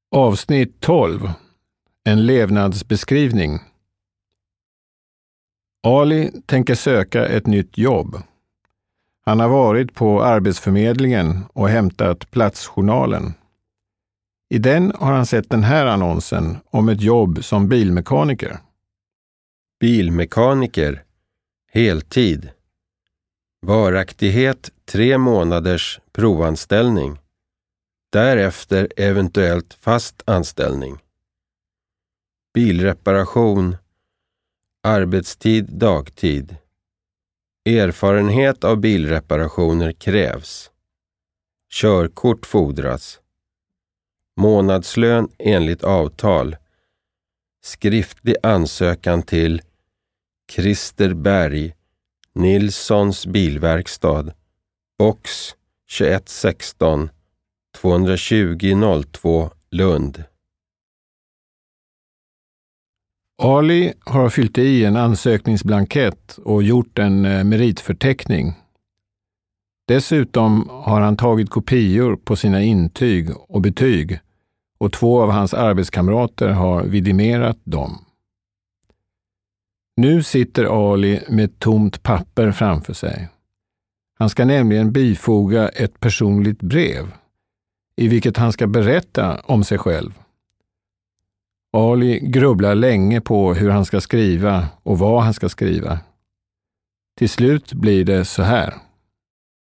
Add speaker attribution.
Speaker 1: Avsnitt 12. En levnadsbeskrivning. Ali tänker söka ett nytt jobb. Han har varit på Arbetsförmedlingen och hämtat platsjournalen. I den har han sett den här annonsen om ett jobb som bilmekaniker.
Speaker 2: Bilmekaniker. Heltid. Varaktighet 3 månaders provanställning. Därefter eventuellt fast anställning. Bilreparation. Arbetstid dagtid. Erfarenhet av bilreparationer krävs. Körkort fordras. Månadslön enligt avtal. Skriftlig ansökan till Christer Berg, Nilssons bilverkstad, box 2116 220 02 Lund.
Speaker 1: Ali har fyllt i en ansökningsblankett och gjort en meritförteckning. Dessutom har han tagit kopior på sina intyg och betyg och 2 av hans arbetskamrater har vidimerat dem. Nu sitter Ali med ett tomt papper framför sig. Han ska nämligen bifoga ett personligt brev i vilket han ska berätta om sig själv. Ali grubblar länge på hur han ska skriva och vad han ska skriva. Till slut blir det så här.